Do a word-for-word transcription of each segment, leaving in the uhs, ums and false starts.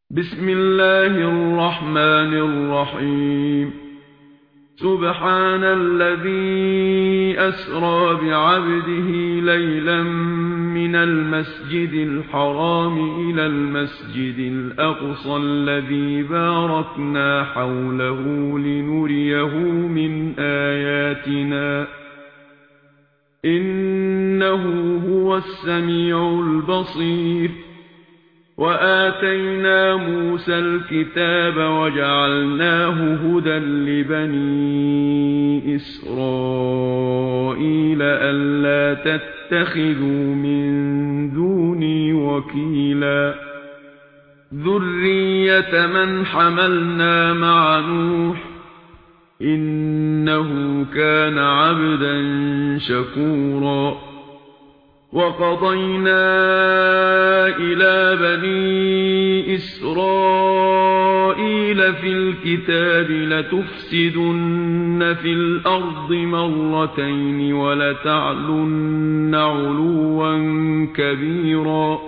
بسم الله الرحمن الرحيم سبحان الذي أسرى بعبده ليلا من المسجد الحرام إلى المسجد الأقصى الذي باركنا حوله لنريه من آياتنا إنه هو السميع البصير. وآتينا موسى الكتاب وجعلناه هدى لبني إسرائيل ألا تتخذوا من دوني وكيلا ذرية من حملنا مع نوح إنه كان عبدا شكورا. وقضينا إلى بني إسرائيل في الكتاب لتفسدن في الأرض مرتين ولتعلن علوا كبيرا.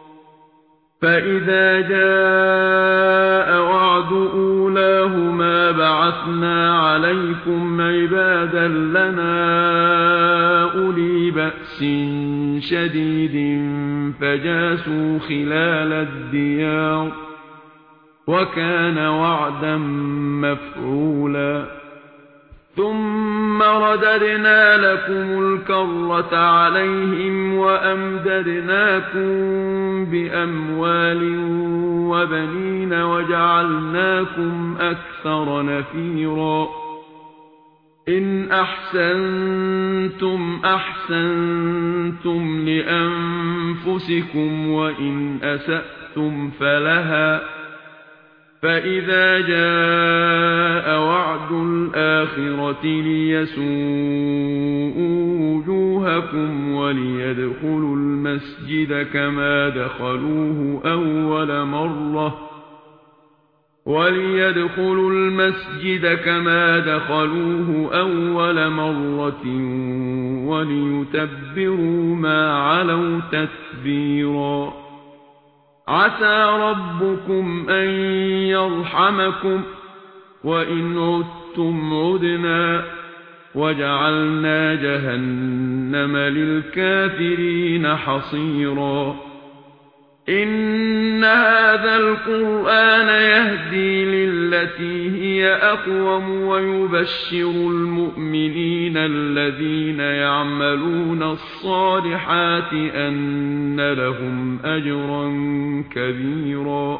فإذا جاء وعد أولاهما بعثنا عليكم عبادا لنا أولي بأس شديد فجاسوا خلال الديار وكان وعدا مفعولا. ثم رددنا لكم الكرة عليهم وأمددناكم بأموال وبنين وجعلناكم أكثر نفيرا. إن أحسنتم أحسنتم لأنفسكم وإن أسأتم فلها. فإذا جاء وعد الآخرة ليسوءوا وجوهكم وليدخلوا المسجد كما دخلوه أول مرة وليدخلوا المسجد كما دخلوه أول مرة وليتبروا ما علوا تتبيرا. عسى ربكم أن يرحمكم وإن عدتم عدنا وجعلنا جهنم للكافرين حصيرا. إن هذا القرآن يهدي للتي هي أقوم ويبشر المؤمنين الذين يعملون الصالحات أن لهم أجرا كبيرا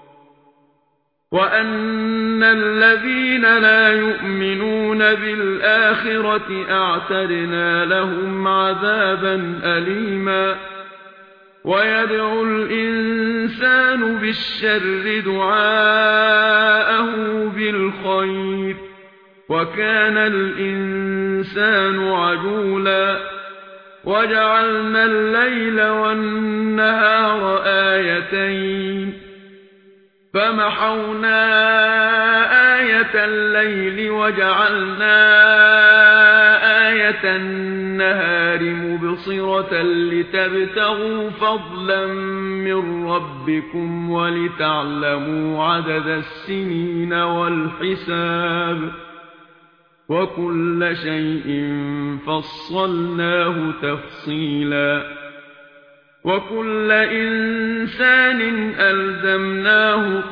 وأن الذين لا يؤمنون بالآخرة أعتدنا لهم عذابا أليما. ويدعو الإنسان بالشر دعاءه بالخير وكان الإنسان عجولا. وجعلنا الليل والنهار آيتين فمحونا آية الليل وجعلنا آية النهار مبصرة لتبتغوا فضلا من ربكم ولتعلموا عدد السنين والحساب وكل شيء فصلناه تفصيلا. وكل إنسان ألزمناه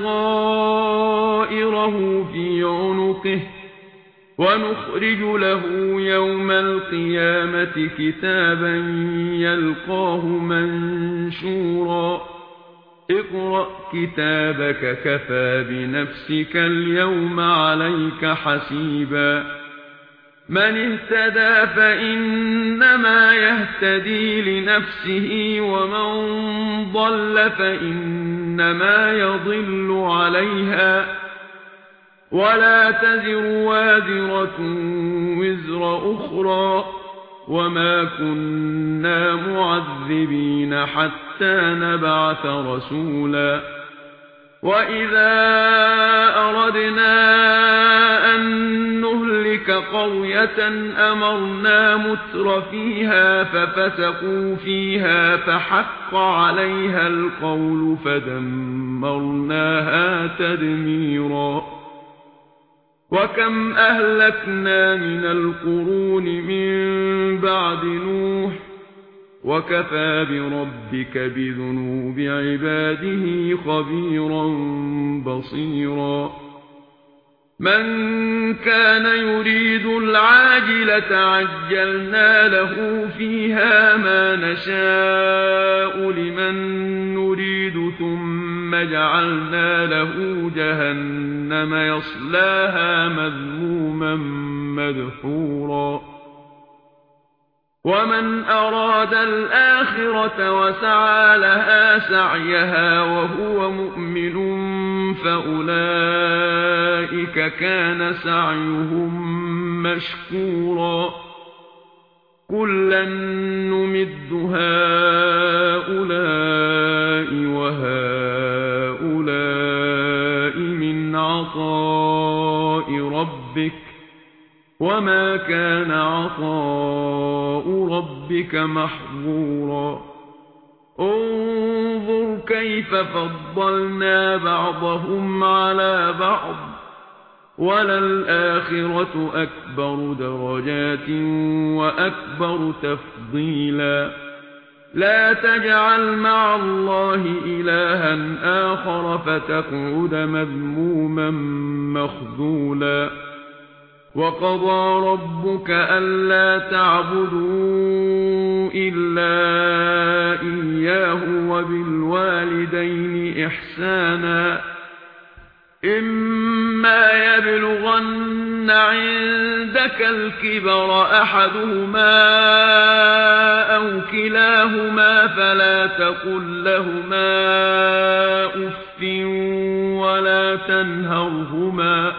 طائره في عنقه ونخرج له يوم القيامة كتابا يلقاه منشورا. اقرأ كتابك كفى بنفسك اليوم عليك حسيبا. من اهتدى فإنما يهتدي لنفسه ومن ضل فإنما يضل عليها ولا تزر وازرة وزر أخرى وما كنا معذبين حتى نبعث رسولا. وَإِذَا أَرَدْنَا أَن نُّهْلِكَ قَرْيَةً أَمَرْنَا مُتْرَفِيهَا فَفَسَقُوا فِيهَا فَحَقَّ عَلَيْهَا الْقَوْلُ فَدَمَّرْنَاهَا تَدْمِيرًا. وَكَمْ أَهْلَكْنَا مِنَ الْقُرُونِ مِن بَعْدِ نُوحٍ وَكَفَى بِرَبِّكَ بِذُنُوبِ عِبَادِهِ خَبِيرًا بَصِيرًا. مَنْ كَانَ يُرِيدُ الْعَاجِلَةَ عَجَّلْنَا لَهُ فِيهَا مَا نَشَاءُ لِمَن نُّرِيدُ ثُمَّ جَعَلْنَا لَهُ جَهَنَّمَ يَصْلَاهَا مَذْمُومًا مَّدْحُورًا. وَمَنْ أَرَادَ الْآخِرَةَ وَسَعَى لَهَا سَعْيَهَا وَهُوَ مُؤْمِنٌ فَأُولَئِكَ كَانَ سَعْيُهُم مَّشْكُورًا. كُلًّا نُّمِدُّ هَٰؤُلَاءِ وَهَٰؤُلَاءِ مِنْ عَطَاءِ رَبِّكَ وَمَا كَانَ عَطَاءُ رَبِّكَ مَحْظُورًا. انظُرْ كَيْفَ فَضَّلْنَا بَعْضَهُمْ عَلَى بَعْضٍ وَلَلْآخِرَةُ أَكْبَرُ دَرَجَاتٍ وَأَكْبَرُ تَفْضِيلًا. لَا تَجْعَلْ مَعَ اللَّهِ إِلَٰهًا آخَرَ فَتَقْعُدَ مَذْمُومًا مَّخْذُولًا. وَقَضَىٰ رَبُّكَ أَلَّا تَعْبُدُوا إِلَّا إِيَّاهُ وَبِالْوَالِدَيْنِ إِحْسَانًا. إِمَّا يَبْلُغَنَّ عِندَكَ الْكِبَرَ أَحَدُهُمَا أَوْ كِلَاهُمَا فَلَا تَقُل لَّهُمَا أُفٍّ وَلَا تَنْهَرْهُمَا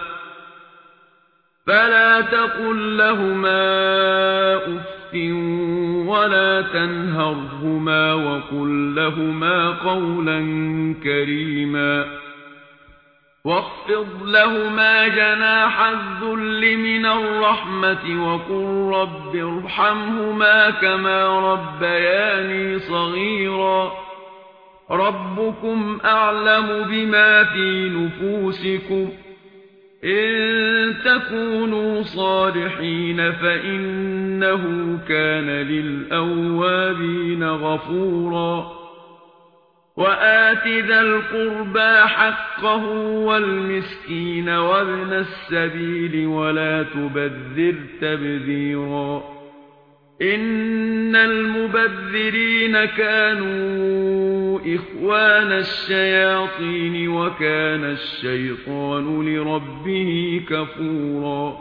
فلا تقل لهما أف ولا تنهرهما وقل لهما قولا كريما. واخفض لهما جناح الذل من الرحمة وقل رب ارحمهما كما ربياني صغيرا. ربكم أعلم بما في نفوسكم إن تكونوا صالحين فإنه كان للأوابين غفورا. وآت ذا القربى حقه والمسكين وابن السبيل ولا تبذر تبذيرا. إن المبذرين كانوا إخوان الشياطين وكان الشيطان لربه كفورا.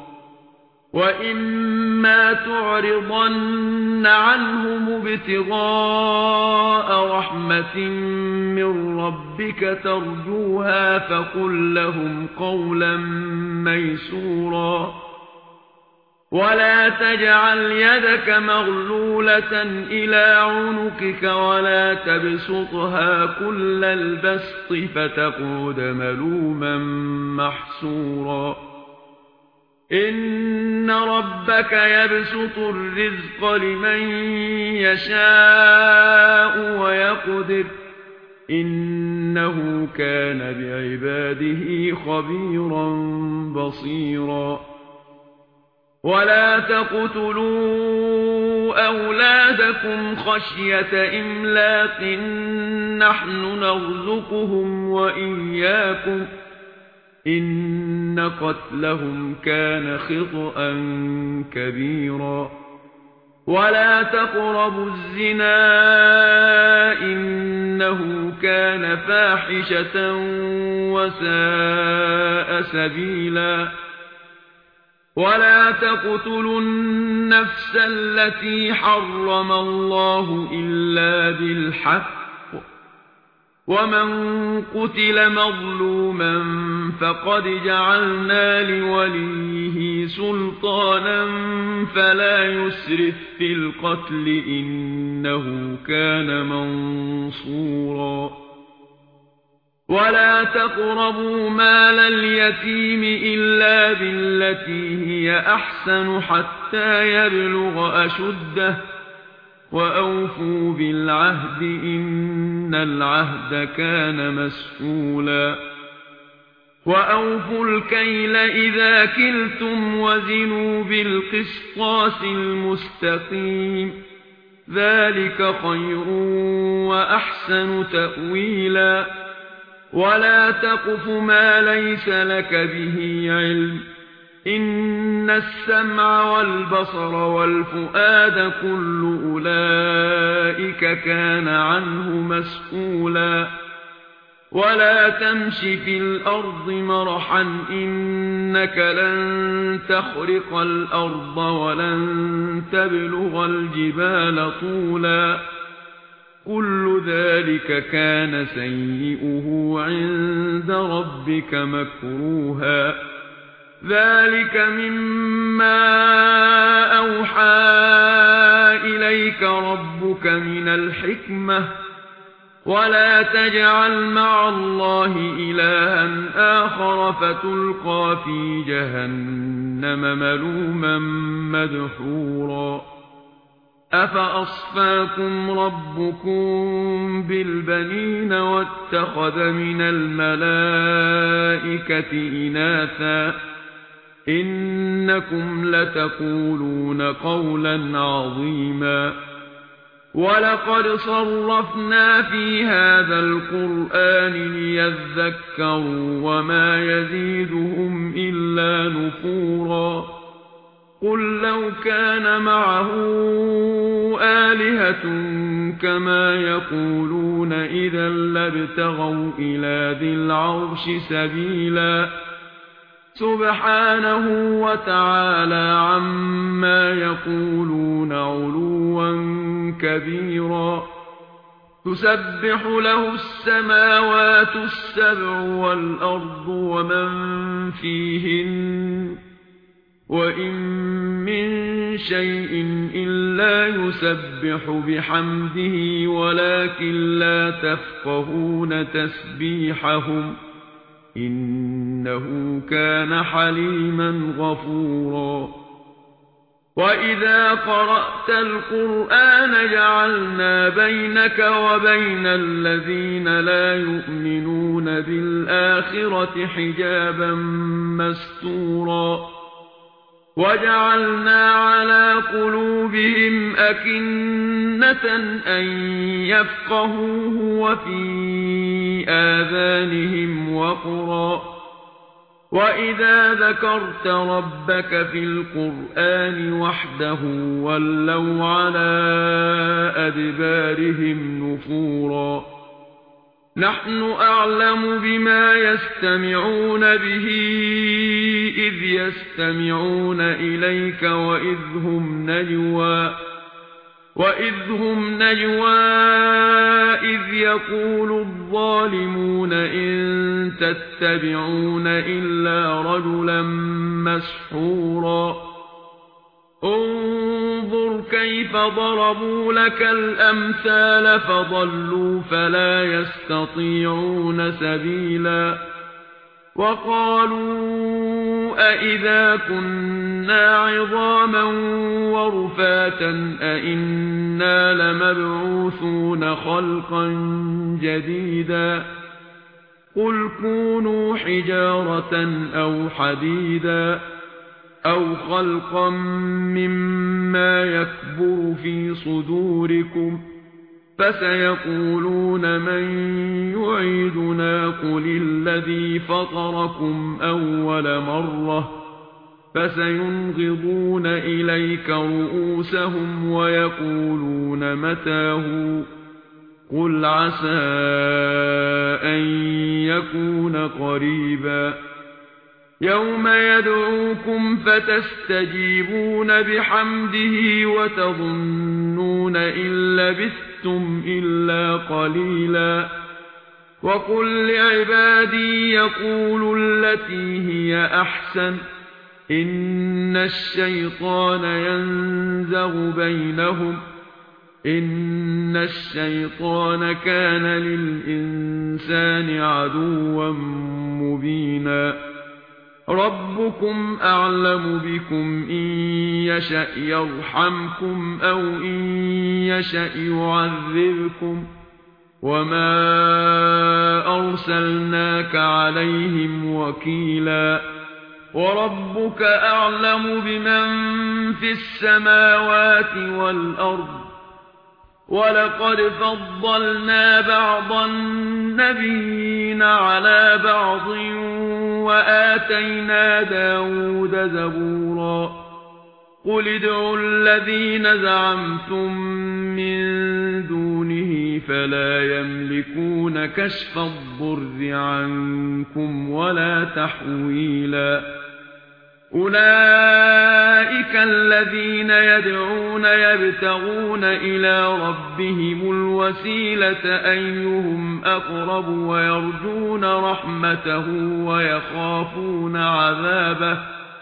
وإما تعرضن عنهم ابتغاء رحمة من ربك ترجوها فقل لهم قولا ميسورا. ولا تجعل يدك مغلولة إلى عنقك ولا تبسطها كل البسط فتقعد ملوما محسورا. إن ربك يبسط الرزق لمن يشاء ويقدر إنه كان بعباده خبيرا بصيرا. ولا تقتلوا أولادكم خشية إملاق نحن نرزقهم وإياكم إن قتلهم كان خطأ كبيرا. ولا تقربوا الزنا إنه كان فاحشة وساء سبيلا. ولا تقتلوا النفس التي حرم الله إلا بالحق ومن قتل مظلوما فقد جعلنا لوليه سلطانا فلا يسرف في القتل إنه كان منصورا. ولا تقربوا مال اليتيم إلا بالتي هي أحسن حتى يبلغ أشده وأوفوا بالعهد إن العهد كان مسؤولا وأوفوا الكيل إذا كلتم وزنوا بالقسطاس المستقيم ذلك خير وأحسن تأويلا ولا تقف ما ليس لك به علم إن السمع والبصر والفؤاد كل أولئك كان عنه مسؤولا ولا تمش في الأرض مرحا إنك لن تخرق الأرض ولن تبلغ الجبال طولا كل ذلك كان سيئه عند ربك مكروها ذلك مما أوحى إليك ربك من الحكمة ولا تجعل مع الله إلها آخر فتلقى في جهنم ملوما مدحورا أفأصفاكم ربكم بالبنين واتخذ من الملائكة إناثا إنكم لتقولون قولا عظيما ولقد صرفنا في هذا القرآن ليذكروا وما يزيدهم إلا نفورا قل لو كان معه آلهة كما يقولون إذا لابتغوا إلى ذي العرش سبيلا سبحانه وتعالى عما يقولون علوا كبيرا تسبح له السماوات السبع والأرض ومن فيهن وإن من شيء إلا يسبح بحمده ولكن لا تفقهون تسبيحهم إنه كان حليما غفورا وإذا قرأت القرآن جعلنا بينك وبين الذين لا يؤمنون بالآخرة حجابا مستورا وجعلنا على قلوبهم أكنة أن يفقهوه وفي آذانهم وقرا وإذا ذكرت ربك في القرآن وحده ولوا على أدبارهم نفورا نحن أعلم بما يستمعون به إذ يستمعون إليك وإذ هم نجوى وإذ هم نجوى إذ يقول الظالمون إن تتبعون إلا رجلا مسحورا انظر كيف ضربوا لك الأمثال فضلوا فلا يستطيعون سبيلا وقالوا أئذا كنا عظاما ورفاتا أئنا لمبعوثون خلقا جديدا قل كونوا حجارة أو حديدا أو خلقا مما يكبر في صدوركم فسيقولون من يعيدنا قل الذي فطركم أول مرة فسينغضون إليك رؤوسهم ويقولون متاه قل عسى أن يكون قريبا يوم يدعوكم فتستجيبون بحمده وتظنون إن لبثتم إلا قليلا وقل لعبادي يقولوا التي هي أحسن إن الشيطان ينزغ بينهم إن الشيطان كان للإنسان عدوا مبينا ربكم أعلم بكم إن يشأ يرحمكم أو إن يشأ يعذبكم وما أرسلناك عليهم وكيلا وربك أعلم بمن في السماوات والأرض ولقد فضلنا بعض النبيين على بعض وآتينا داود زبورا قل ادعوا الذين زعمتم من دونه فلا يملكون كشف الضر عنكم ولا تحويلا أولئك الذين يدعون يبتغون إلى ربهم الوسيلة أيهم أقرب ويرجون رحمته ويخافون عذابه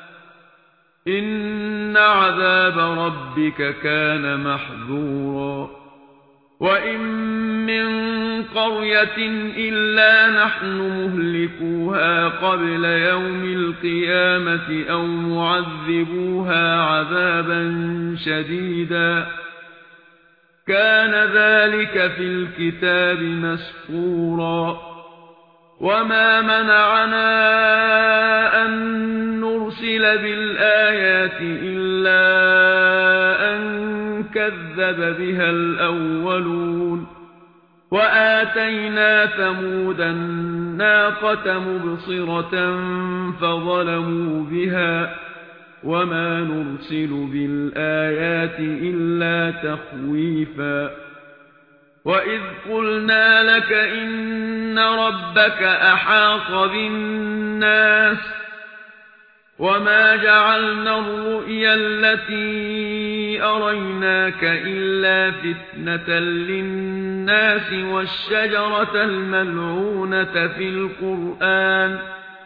إن عذاب ربك كان محذورا وإن من قرية إلا نحن مهلكوها قبل يوم القيامة أو معذبوها عذابا شديدا كان ذلك في الكتاب مسطورا وما منعنا أن نرسل بالآيات إلا أن كذب بها الأولون وآتينا ثمود الناقة مبصرة فظلموا بها وما نرسل بالآيات إلا تخويفا وإذ قلنا لك إن ربك أحاط بالناس وما جعلنا الرؤيا التي أريناك إلا فتنة للناس والشجرة الملعونة في القرآن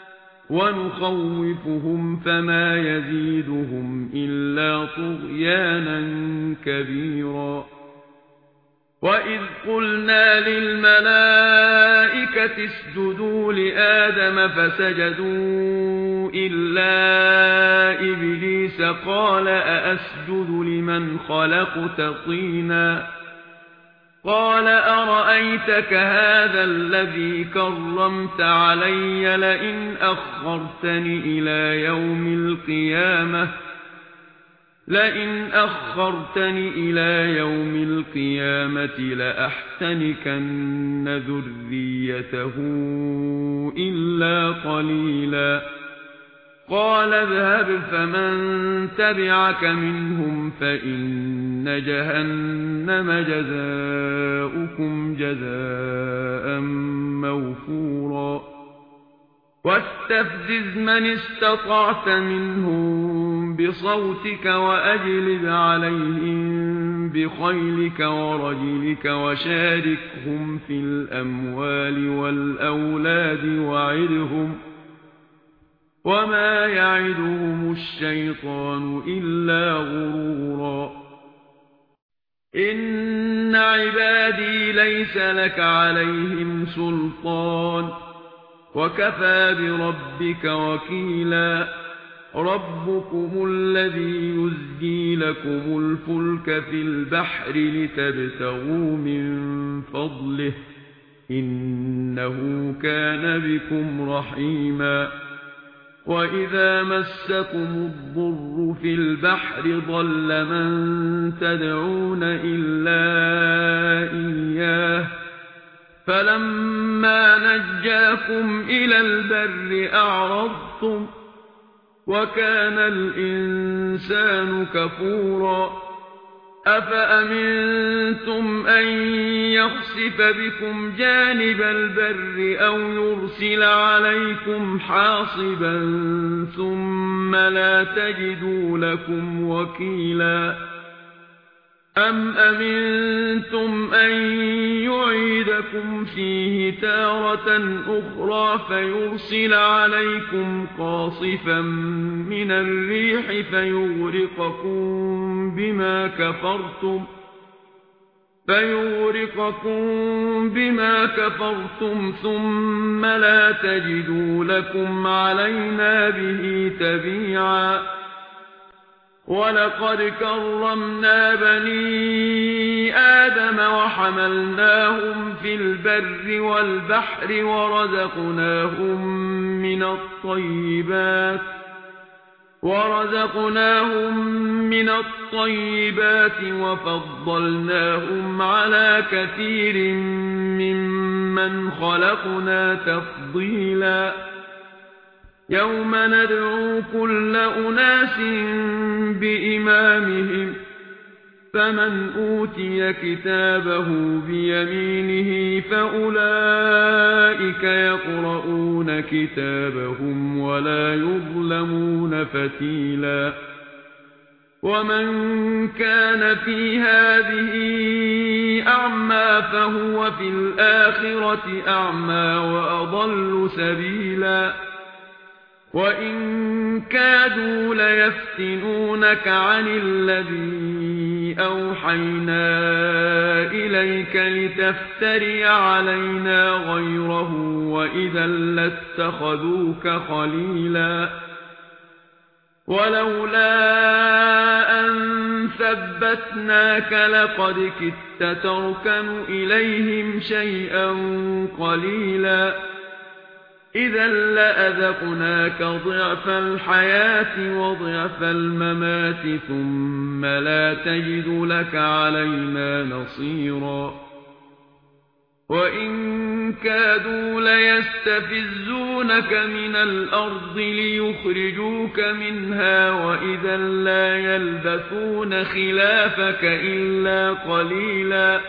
ونخوفهم فما يزيدهم إلا طغيانا كبيرا وإذ قلنا للملائكة اسجدوا لآدم فسجدوا إلا إبليس قال أأسجد لمن خلقت طينا قال أرأيتك هذا الذي كرمت علي لئن أخرتني إلى يوم القيامة لئن أخرتني إلى يوم القيامة لأحتنكن ذريته إلا قليلا قال اذهب فمن تبعك منهم فإن جهنم جزاؤكم جزاء موفورا واستفزز من استطعت منهم بصوتك وأجلب عليهم بخيلك ورجلك وشاركهم في الأموال والأولاد وعدهم وما يعدهم الشيطان إلا غرورا إن عبادي ليس لك عليهم سلطان وكفى بربك وكيلا ربكم الذي يزجي لكم الفلك في البحر لتبتغوا من فضله إنه كان بكم رحيما وإذا مسكم الضر في البحر ضل من تدعون إلا إياه فلما نجاكم إلى البر أعرضتم وكان الإنسان كفورا أفأمنتم أن يخسف بكم جانب البر أو يرسل عليكم حاصبا ثم لا تجدوا لكم وكيلا أم أمنتم أن يعيدكم فيه تارة أخرى فيرسل عليكم قاصفا من الريح فيغرقكم بما كفرتم فيغرقكم بما كفرتم ثم لا تجدوا لكم علينا به تبيعا ولقد كرمنا بني آدم وحملناهم في البر والبحر ورزقناهم من الطيبات ورزقناهم من الطيبات وفضلناهم على كثير ممن خلقنا تفضيلا يوم ندعو كل أناس بإمامهم فمن أوتي كتابه بيمينه فأولئك يقرؤون كتابهم ولا يظلمون فتيلا ومن كان في هذه أعمى فهو في الآخرة أعمى وأضل سبيلا وإن كادوا ليفتنونك عن الذي أوحينا إليك لتفتري علينا غيره وإذا لاتخذوك خليلا ولولا أن ثبتناك لقد كدت تركن إليهم شيئا قليلا إذا لأذقناك ضعف الحياة وضعف الممات ثم لا تجد لك علينا نصيرا وإن كادوا ليستفزونك من الأرض ليخرجوك منها وإذا لا يلبثون خلافك إلا قليلا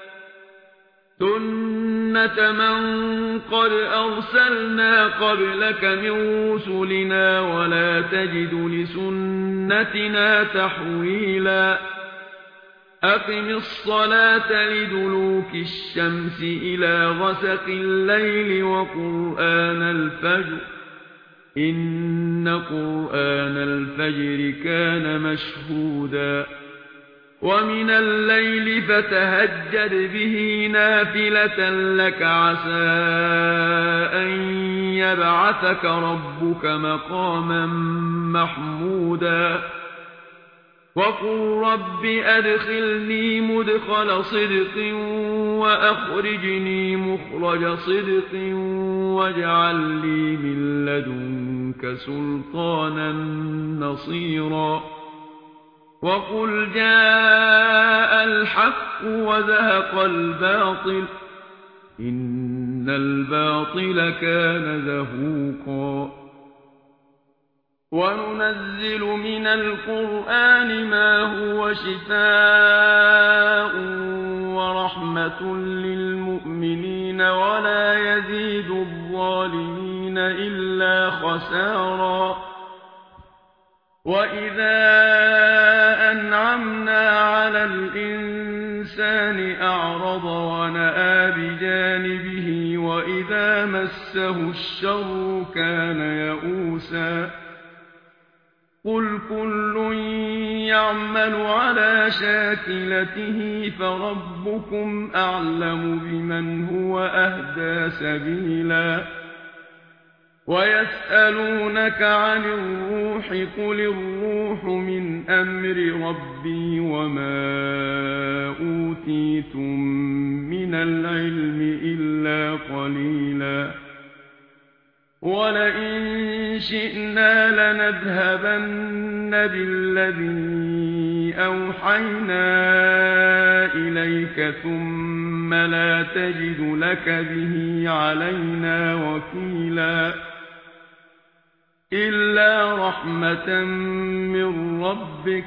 سنة من قد أرسلنا قبلك من رسلنا ولا تجد لسنتنا تحويلا أقم الصلاة لدلوك الشمس إلى غسق الليل وقرآن الفجر إن قرآن الفجر كان مشهودا ومن الليل فتهجد به نافلة لك عسى أن يبعثك ربك مقاما محمودا وقل رب أدخلني مدخل صدق وأخرجني مخرج صدق واجعل لي من لدنك سلطانا نصيرا وقل جاء الحق وزهق الباطل إن الباطل كان زهوقا وننزل من القرآن ما هو شفاء ورحمة للمؤمنين ولا يزيد الظالمين إلا خسارا وإذا أنعمنا على الإنسان أعرض ونأى بجانبه وإذا مسه الشر كان يئوسا قل كل يعمل على شاكلته فربكم أعلم بمن هو أهدى سبيلا ويسألونك عن الروح قل الروح من أمر ربي وما أوتيتم من العلم إلا قليلا ولئن شئنا لنذهبن بالذي أوحينا إليك ثم لا تجد لك به علينا وكيلا إلا رحمة من ربك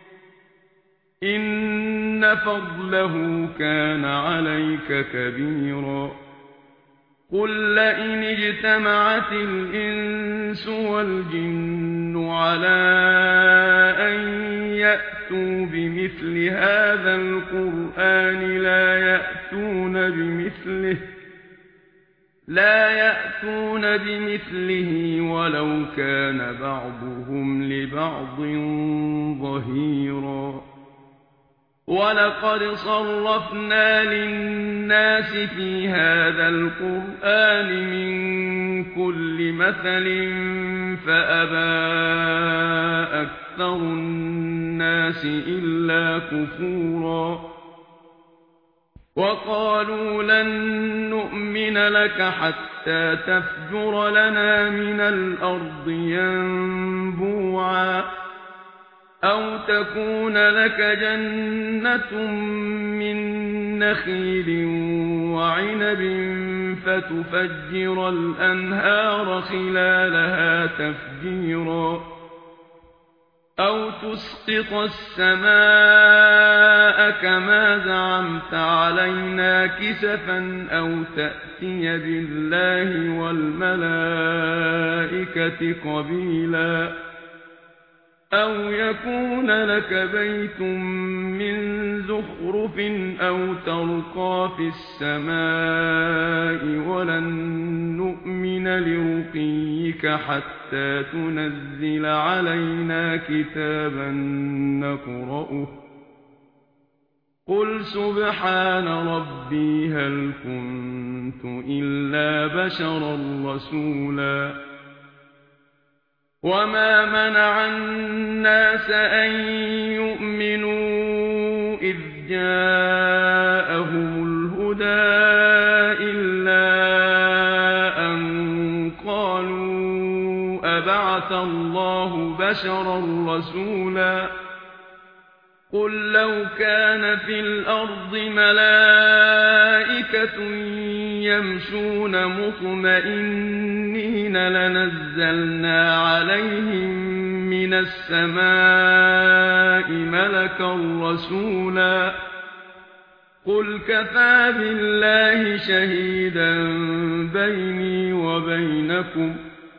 إن فضله كان عليك كبيرا قل لئن اجتمعت الإنس والجن على أن يأتوا بمثل هذا القرآن لا يأتون بمثله لا يأتون بمثله ولو كان بعضهم لبعض ظهيرا وَلَقَدْ صَرَّفْنَا لِلنَّاسِ فِي هَذَا الْقُرْآنِ مِنْ كُلِّ مَثَلٍ فَأَبَى أَكْثَرُ النَّاسِ إِلَّا كُفُورًا وَقَالُوا لَن نُّؤْمِنَ لَكَ حَتَّى تَفْجُرَ لَنَا مِنَ الْأَرْضِ يَنبُوعًا أَوْ تَكُونَ لَكَ جَنَّةٌ مِّن نَّخِيلٍ وَعِنَبٍ فَتُفَجِّرَ الْأَنْهَارَ خِلَالَهَا تَفْجِيرًا أَوْ تُسْقِطَ السَّمَاءَ كَمَا زَعَمْتَ عَلَيْنَا كِسَفًا أَوْ تَأْتِيَ بِاللَّهِ وَالْمَلَائِكَةِ قَبِيلًا أَوْ يَكُونَ لَكَ بَيْتٌ مِّن زُخْرُفٍ أَوْ تَرْقَىٰ فِي السَّمَاءِ وَلَن نُّؤْمِنَ لِرُقِيِّكَ حَتَّىٰ تُنَزِّلَ عَلَيْنَا كِتَابًا نَّقْرَؤُهُ ۗ قُلْ سُبْحَانَ رَبِّي هَلْ كُنتُ إِلَّا بَشَرًا رَّسُولًا وَمَا مَنَعَ النَّاسَ أَن يُؤْمِنُوا إِذْ جَاءَهُمُ الْهُدَىٰ إِلَّا أَن قَالُوا أَبَعَثَ اللَّهُ بَشَرًا رَّسُولًا قُل لَّوْ كَانَ فِي الْأَرْضِ مَلَائِكَةٌ يَمْشُونَ مُطْمَئِنِّينَ لَنَزَّلْنَا عَلَيْهِم مِّنَ السَّمَاءِ مَلَكًا رَّسُولًا قُلْ كَفَىٰ بِاللَّهِ شَهِيدًا بَيْنِي وَبَيْنَكُمْ ۚ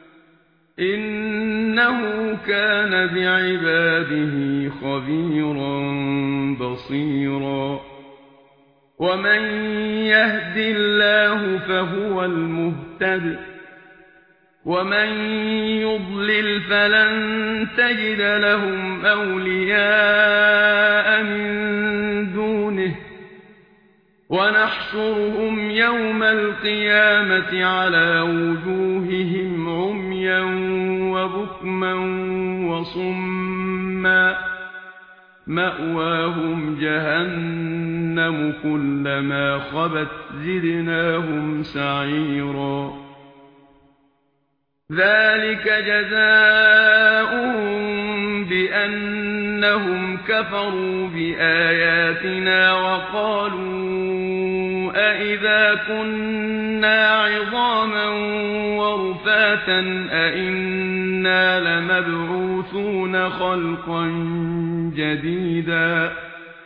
إِنَّهُ كَانَ بِعِبَادِهِ خَبِيرًا بَصِيرًا وَمَن يَهْدِ اللَّهُ فَهُوَ الْمُهْتَدِ ۖ وَمَن يُضْلِلْ فَلَن تَجِدَ لَهُمْ أَوْلِيَاءَ مِن دُونِهِ ۖ وَنَحْشُرُهُمْ يَوْمَ الْقِيَامَةِ عَلَىٰ وُجُوهِهِمْ عُمْيًا وَبُكْمًا وَصُمًّا مَّأْوَاهُمْ جَهَنَّمُ كُلَّمَا خَبَتْ زِدْنَاهُمْ سَعِيرًا ذَلِكَ جَزَاؤُهُم بِأَنَّهُمْ كَفَرُوا بِآيَاتِنَا وَقَالُوا أَإِذَا كُنَّا عِظَامًا وَرُفَاتًا أَإِنَّا لَمَبْعُوثُونَ خَلْقًا جَدِيدًا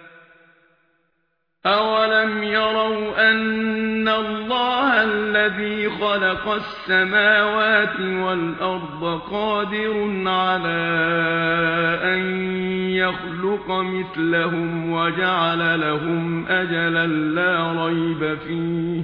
أَوَلَمْ يَرَوْا أَنَّ اللَّهَ الَّذِي خَلَقَ السَّمَاوَاتِ وَالْأَرْضَ قَادِرٌ عَلَىٰ أَن يَخْلُقَ مِثْلَهُمْ وَجَعَلَ لَهُمْ أَجَلًا لَّا رَيْبَ فِيهِ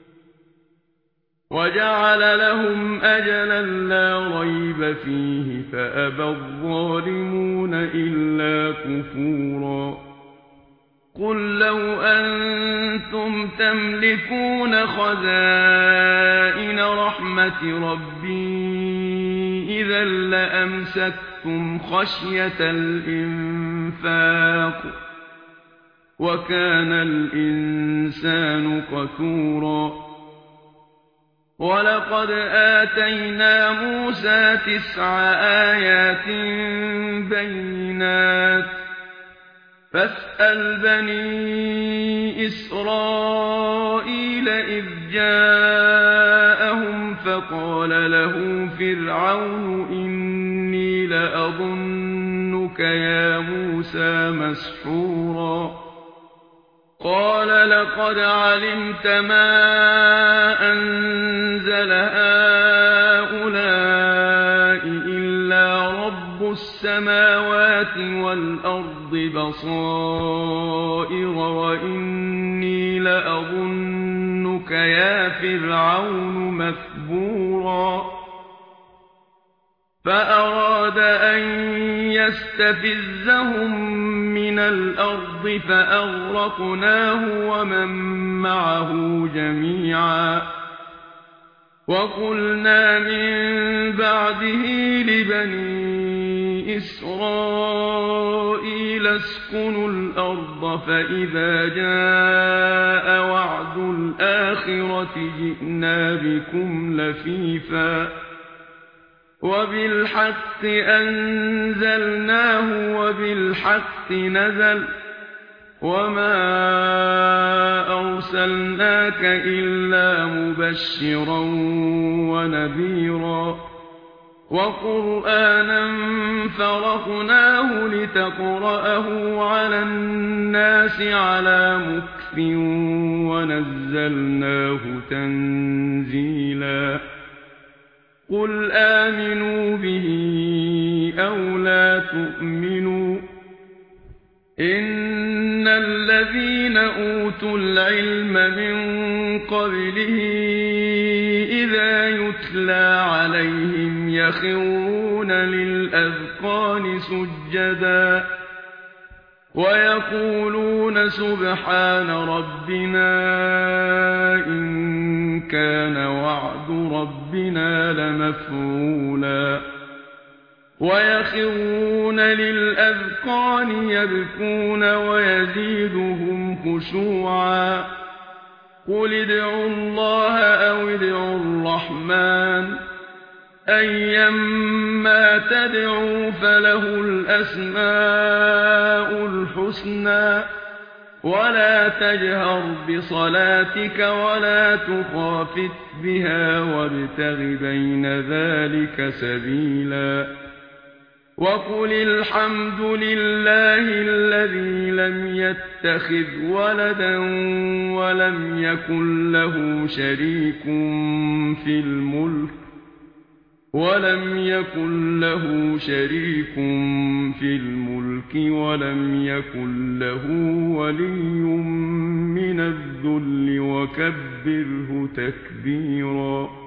وَجَعَلَ لَهُمْ أَجَلًا لَّا رَيْبَ فِيهِ فَأَبَى الظَّالِمُونَ إِلَّا كُفُورًا قُل لَّوْ أَنتُمْ تَمْلِكُونَ خَزَائِنَ رَحْمَةِ رَبِّي إِذًا لَّأَمْسَكْتُمْ خَشْيَةَ الْإِنفَاقِ ۚ وَكَانَ الْإِنسَانُ قَتُورًا وَلَقَدْ آتَيْنَا مُوسَىٰ تِسْعَ آيَاتٍ بَيِّنَاتٍ فَاسْأَلْ بَنِي إِسْرَائِيلَ إِذْ جَاءَهُمْ فَقَالَ لَهُ فِرْعَوْنُ إِنِّي لَأَظُنُّكَ يَا مُوسَىٰ مَسْحُورًا قَالَ لَقَدْ عَلِمْتَ مَا أَنزَلَ هَٰؤُلَاءِ إِلَّا رَبُّ السَّمَاوَاتِ وَالْأَرْضِ بَصَائِرَ وَإِنِّي لَأَظُنُّكَ يَا فِرْعَوْنُ مَثْبُورًا فأراد أن يستفزهم من الأرض فأغرقناه ومن معه جميعا وقلنا من بعده لبني إسرائيل اسكنوا الأرض فإذا جاء وعد الآخرة جئنا بكم لفيفا وبالحق أنزلناه وبالحق نزل وما أرسلناك إلا مبشرا ونذيرا وقرآنا فرقناه لتقرأه على الناس على مكث ونزلناه تنزيلا قل آمنوا به أو لا تؤمنوا إن الذين أوتوا العلم من قبله إذا يتلى عليهم يخرون للأذقان سجدا ويقولون سبحان ربنا إن كان وعد ربنا لمفعولا ويخرون للأذقان يبكون ويزيدهم خشوعا قل ادعوا الله أو ادعوا الرحمن أيما تدعوا فله الأسماء الحسنى ولا تجهر بصلاتك ولا تخافت بها وابتغ بين ذلك سبيلا وقل الحمد لله الذي لم يتخذ ولدا ولم يكن له شريك في الملك ولم يكن له شريك في الملك ولم يكن له ولي من الذل وكبره تكبيرا.